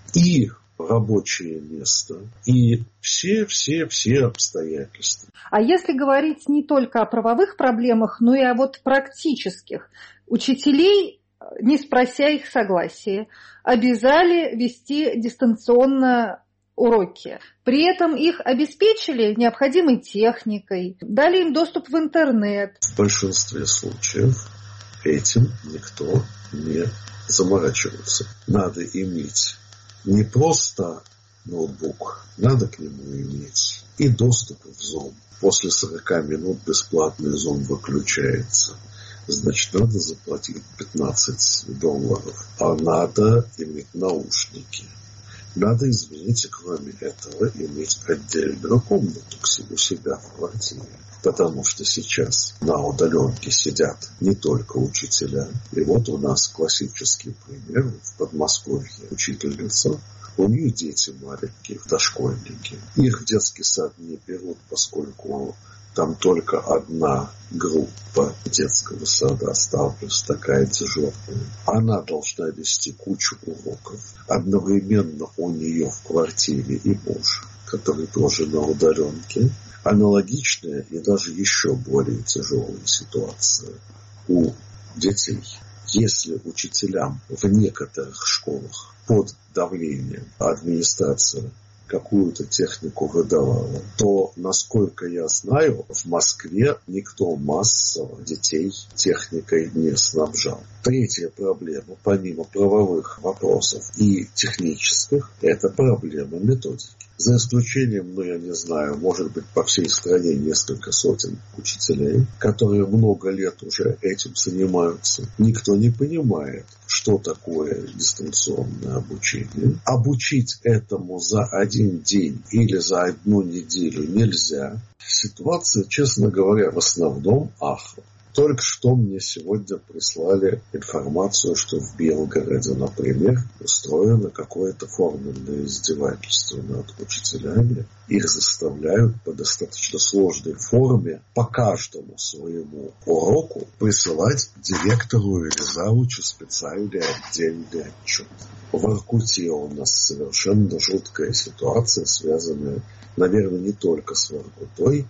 и рабочее место, и все-все-все обстоятельства. А если говорить не только о правовых проблемах, но и о вот практических, учителей, не спрося их согласия, обязали вести дистанционно уроки. При этом их обеспечили необходимой техникой, дали им доступ в интернет. В большинстве случаев этим никто не заморачивается. Надо иметь не просто ноутбук, надо к нему иметь и доступ в Zoom. После сорока минут бесплатный Zoom выключается. Значит, надо заплатить пятнадцать долларов. А надо иметь наушники. Надо, извините, кроме этого, иметь отдельную комнату к себе, у себя в квартире. Потому что сейчас на удаленке сидят не только учителя. И вот у нас классический пример в Подмосковье. Учительница, у нее дети маленькие, дошкольники. Их в детский сад не берут, поскольку там только одна группа детского сада осталась, такая тяжелая. Она должна вести кучу уроков. Одновременно у нее в квартире и муж, который тоже на удаленке. Аналогичная и даже еще более тяжелая ситуация у детей. Если учителям в некоторых школах под давлением администрация какую-то технику выдавала, то, насколько я знаю, в Москве никто массово детей техникой не снабжал. Третья проблема, помимо правовых вопросов и технических, это проблема методики. За исключением, ну я не знаю, может быть по всей стране несколько сотен учителей, которые много лет уже этим занимаются. Никто не понимает, что такое дистанционное обучение. Обучить этому за один день или за одну неделю нельзя. Ситуация, честно говоря, в основном ахра. Только что мне сегодня прислали информацию, что в Белгороде, например, устроено какое-то форменное издевательство над учителями. Их заставляют по достаточно сложной форме по каждому своему уроку присылать директору или завучу специальный отдельный отчет. В Воркуте у нас совершенно жуткая ситуация, связанная, наверное, не только с Воркутой,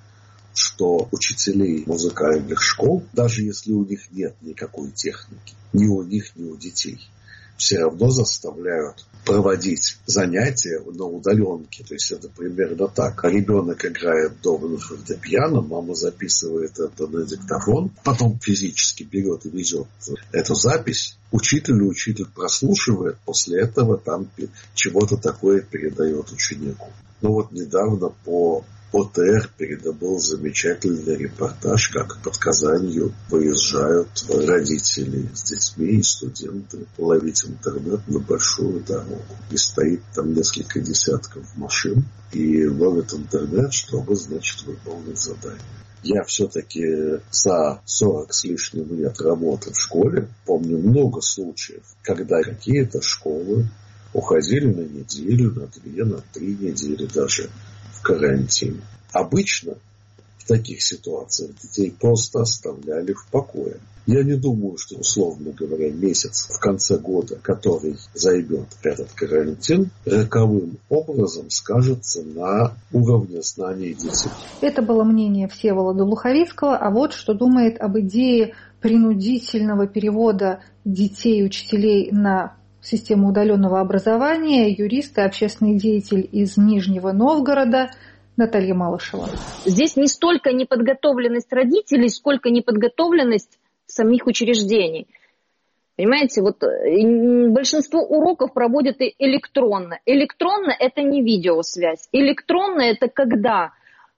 что учителей музыкальных школ, даже если у них нет никакой техники, ни у них, ни у детей, все равно заставляют проводить занятия на удаленке. То есть это примерно так. Ребенок играет дома на фортепиано, мама записывает это на диктофон, потом физически берет и везет эту запись. Учитель и учитель прослушивает, после этого там чего-то такое передает ученику. Ну вот недавно по ОТР передавал замечательный репортаж, как под Казанью выезжают родители с детьми и студенты ловить интернет на большую дорогу. И стоит там несколько десятков машин и ловят интернет, чтобы, значит, выполнить задание. Я все-таки за сорок с лишним лет работы в школе помню много случаев, когда какие-то школы уходили на неделю, на две, на три недели даже в карантин. Обычно в таких ситуациях детей просто оставляли в покое. Я не думаю, что, условно говоря, месяц в конце года, который займет этот карантин, роковым образом скажется на уровне знаний детей. Это было мнение Всеволода Луховицкого, а вот что думает об идее принудительного перевода детей и учителей на систему удаленного образования юрист и общественный деятель из Нижнего Новгорода Наталья Малышева. Здесь не столько неподготовленность родителей, сколько неподготовленность самих учреждений. Понимаете, вот большинство уроков проводят электронно. Электронно – это не видеосвязь. Электронно – это когда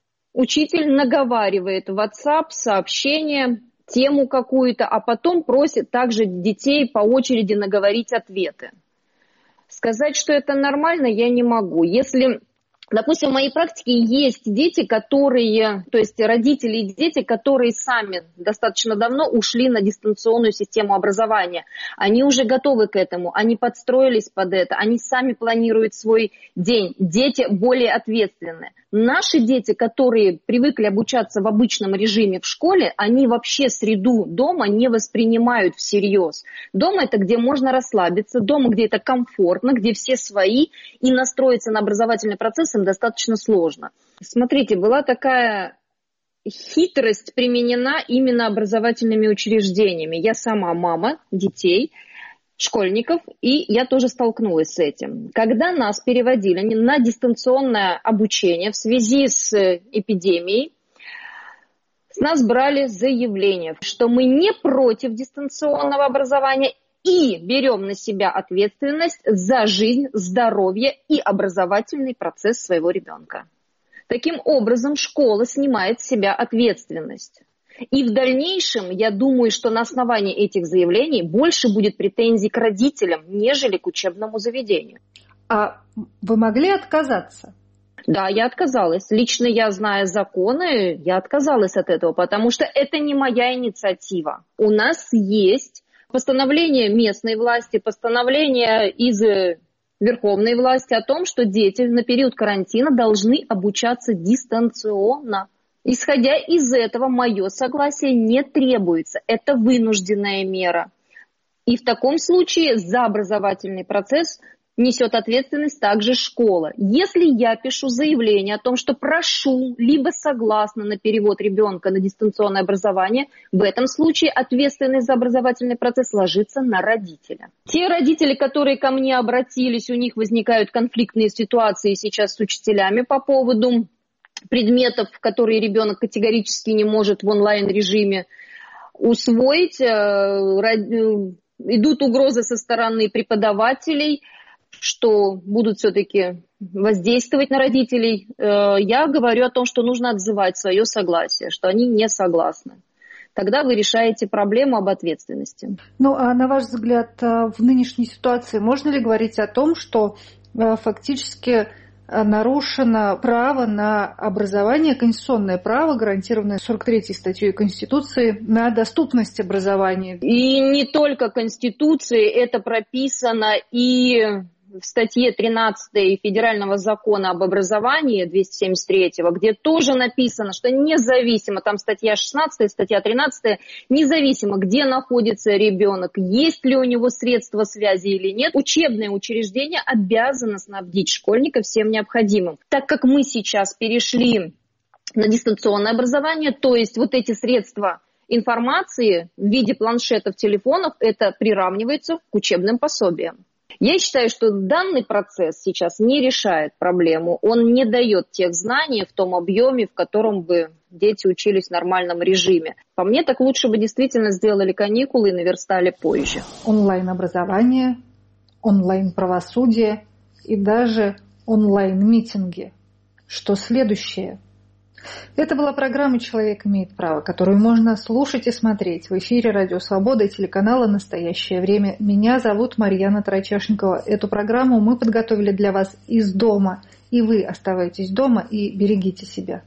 учитель наговаривает в WhatsApp сообщение, тему какую-то, а потом просит также детей по очереди наговорить ответы. Сказать, что это нормально, я не могу. Если Допустим, в моей практике есть дети, которые, то есть родители и дети, которые сами достаточно давно ушли на дистанционную систему образования. Они уже готовы к этому, они подстроились под это, они сами планируют свой день. Дети более ответственны. Наши дети, которые привыкли обучаться в обычном режиме в школе, они вообще среду дома не воспринимают всерьез. Дома это где можно расслабиться, дома где это комфортно, где все свои, и настроиться на образовательный процесс им достаточно сложно. Смотрите, была такая хитрость применена именно образовательными учреждениями. Я сама мама детей, школьников, и я тоже столкнулась с этим. Когда нас переводили на дистанционное обучение в связи с эпидемией, с нас брали заявление, что мы не против дистанционного образования и берем на себя ответственность за жизнь, здоровье и образовательный процесс своего ребенка. Таким образом, школа снимает с себя ответственность. И в дальнейшем, я думаю, что на основании этих заявлений больше будет претензий к родителям, нежели к учебному заведению. А вы могли отказаться? Да, я отказалась. Лично я, зная законы, я отказалась от этого, потому что это не моя инициатива. У нас есть постановление местной власти, постановление из верховной власти о том, что дети на период карантина должны обучаться дистанционно. Исходя из этого, мое согласие не требуется. Это вынужденная мера. И в таком случае за образовательный процесс несет ответственность также школа. Если я пишу заявление о том, что прошу, либо согласна на перевод ребенка на дистанционное образование, в этом случае ответственность за образовательный процесс ложится на родителя. Те родители, которые ко мне обратились, у них возникают конфликтные ситуации сейчас с учителями по поводу предметов, которые ребенок категорически не может в онлайн-режиме усвоить. Идут угрозы со стороны преподавателей, что будут все-таки воздействовать на родителей. Я говорю о том, что нужно отзывать свое согласие, что они не согласны. Тогда вы решаете проблему об ответственности. Ну, а на ваш взгляд, в нынешней ситуации можно ли говорить о том, что фактически нарушено право на образование, конституционное право, гарантированное сорок третьей статьей Конституции, на доступность образования? И не только Конституции, это прописано и в статье тринадцатой Федерального закона об образовании двести семьдесят третьего, где тоже написано, что независимо, там статья шестнадцатая, статья тринадцатая, независимо, где находится ребенок, есть ли у него средства связи или нет, учебное учреждение обязано снабдить школьника всем необходимым. Так как мы сейчас перешли на дистанционное образование, то есть вот эти средства информации в виде планшетов, телефонов, это приравнивается к учебным пособиям. Я считаю, что данный процесс сейчас не решает проблему, он не дает тех знаний в том объеме, в котором бы дети учились в нормальном режиме. По мне, так лучше бы действительно сделали каникулы и наверстали позже. Онлайн-образование, онлайн-правосудие и даже онлайн-митинги. Что следующее? Это была программа «Человек имеет право», которую можно слушать и смотреть в эфире «Радио Свобода» и телеканала «Настоящее время». Меня зовут Марьяна Тарачешникова. Эту программу мы подготовили для вас из дома. И вы оставайтесь дома и берегите себя.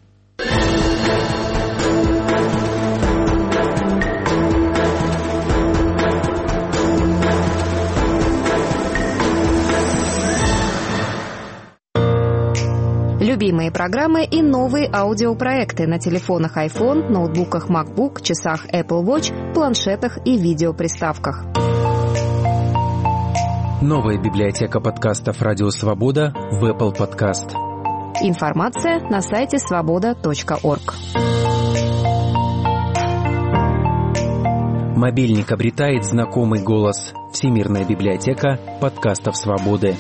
Любимые программы и новые аудиопроекты на телефонах iPhone, ноутбуках MacBook, часах Apple Watch, планшетах и видеоприставках. Новая библиотека подкастов «Радио Свобода» в Apple Podcast. Информация на сайте свобода точка орг. Мобильник обретает знакомый голос. Всемирная библиотека подкастов «Свободы».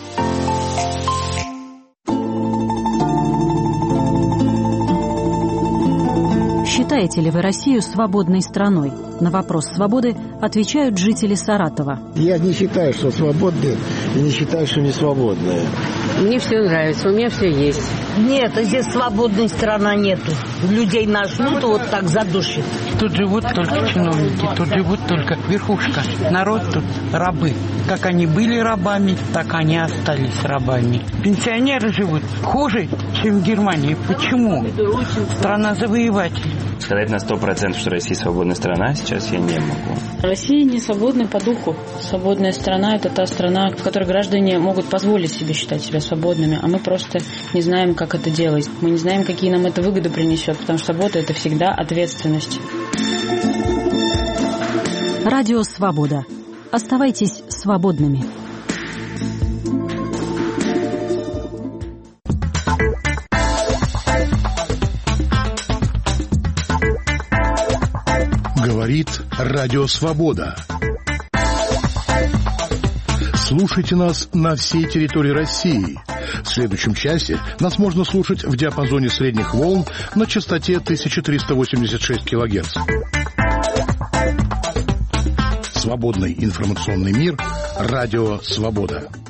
Считаете ли вы Россию свободной страной? На вопрос свободы отвечают жители Саратова. Я не считаю, что свободные, и не считаю, что не свободные. Мне все нравится, у меня все есть. Нет, здесь свободной страны нету. Людей нажмут, вот так задушит. Тут живут только чиновники, тут живут только верхушка. Народ тут рабы. Как они были рабами, так они остались рабами. Пенсионеры живут хуже, чем в Германии. Почему? Страна завоеватель. Сказать на сто процентов, что Россия свободная страна, сейчас я не могу. Россия не свободна по духу. Свободная страна – это та страна, в которой граждане могут позволить себе считать себя свободными, а мы просто не знаем, как это делать. Мы не знаем, какие нам это выгоды принесет, потому что свобода – это всегда ответственность. Радио «Свобода». Оставайтесь свободными. Говорит Радио Свобода. Слушайте нас на всей территории России. В следующем часе нас можно слушать в диапазоне средних волн на частоте тысяча триста восемьдесят шесть килогерц. Свободный информационный мир. Радио Свобода.